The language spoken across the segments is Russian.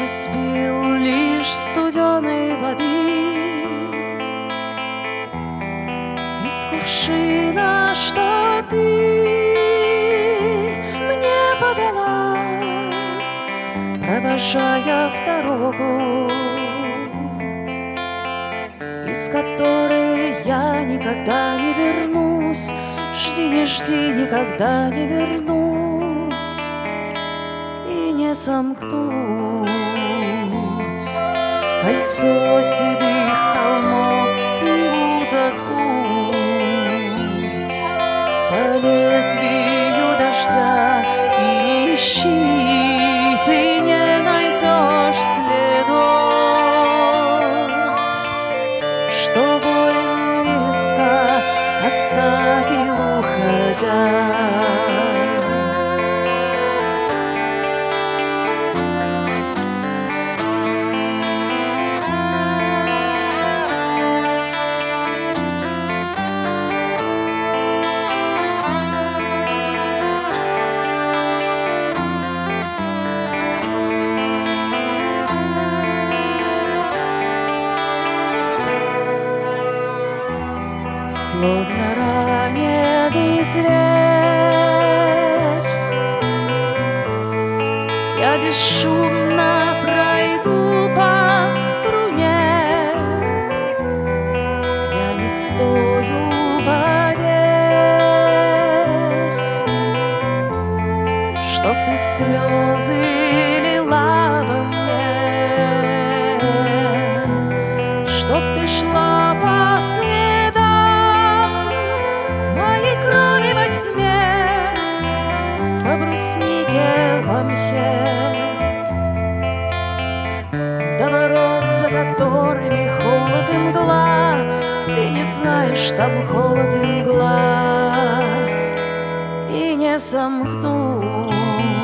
испил лишь студеной воды из кувшина, что ты мне подала, провожая в дорогу, из которой я никогда не вернусь. Жди, не жди, никогда не вернусь и не сомкнуть кольцо седых холмов и узок путь по лезвию дождя. И не ищи, ты не найдешь следов, что воин вереска оставил, уходя. Словно раненый зверь, я бесшумно пройду по струне. Я не стою, поверь, чтоб ты слезы лила во мне, чтоб ты шла по по бруснике во мхе, до ворот, за которыми холод и мгла. Ты не знаешь, там холод и мгла, и не сомкнуть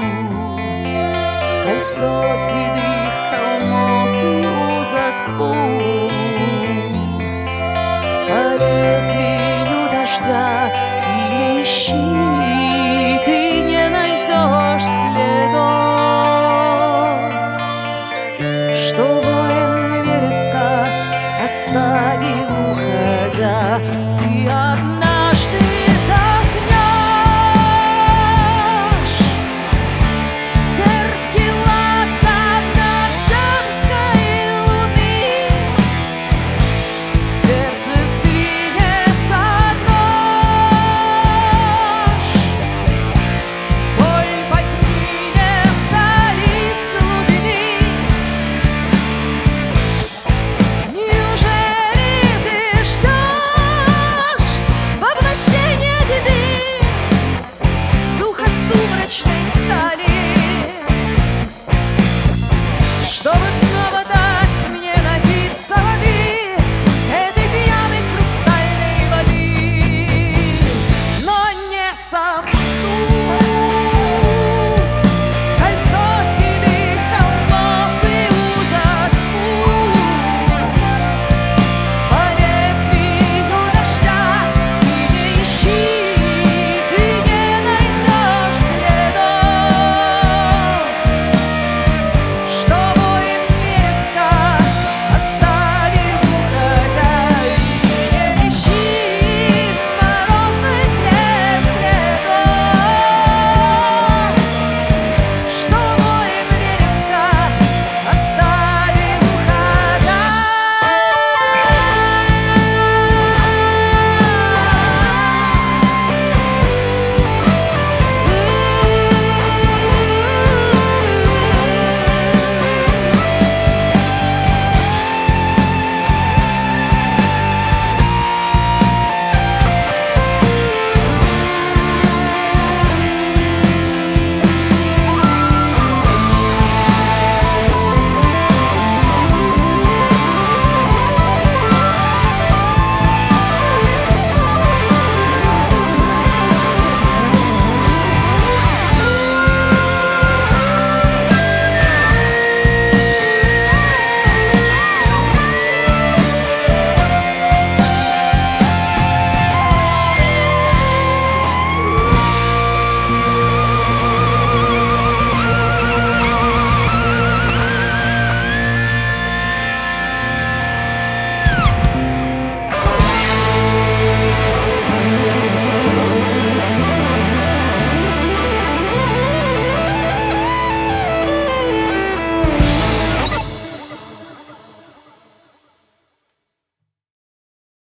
кольцо седых холмов и узок путь по лезвию дождя.